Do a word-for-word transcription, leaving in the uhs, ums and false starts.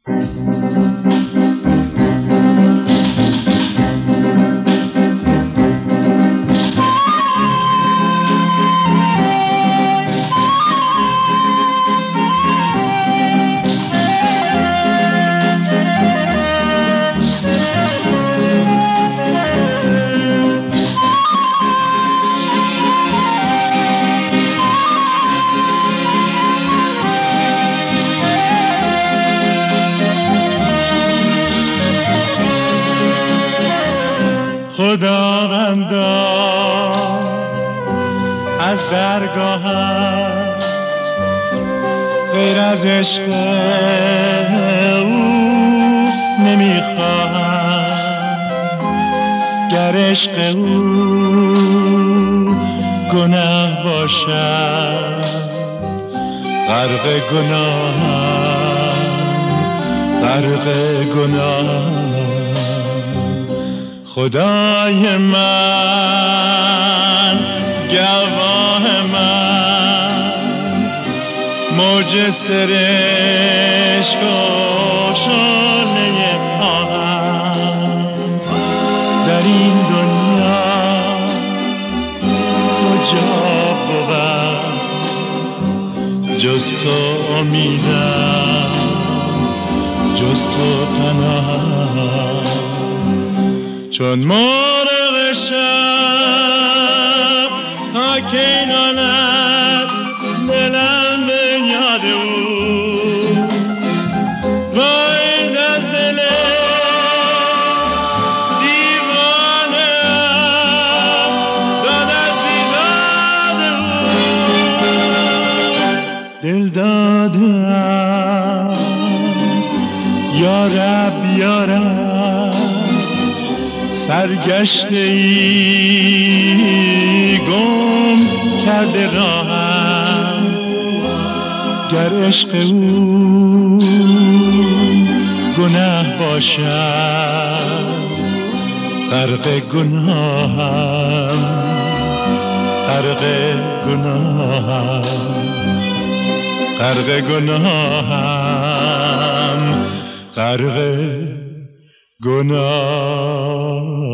خداوندا از درگاهت غیر از عشق او نمیخواهم. گر عشق او گناه باشد غرق گناهم، غرق گناهم. خدای من، گواه من، موج سرشک و شعله آهم. در این دنیا کجا بود جز تو امیدم، جز تو پناهم. چون مرغ شب تا کیناند دلم به یاد او، وای از دل دیوانه داد از بیداد او. دل دادم یا رب یا رب، سرگشته ای گم کرده راهم. گر عشق او گناه باشد غرق گناهم، غرق گناهم، غرق گناهم، غرق گناه.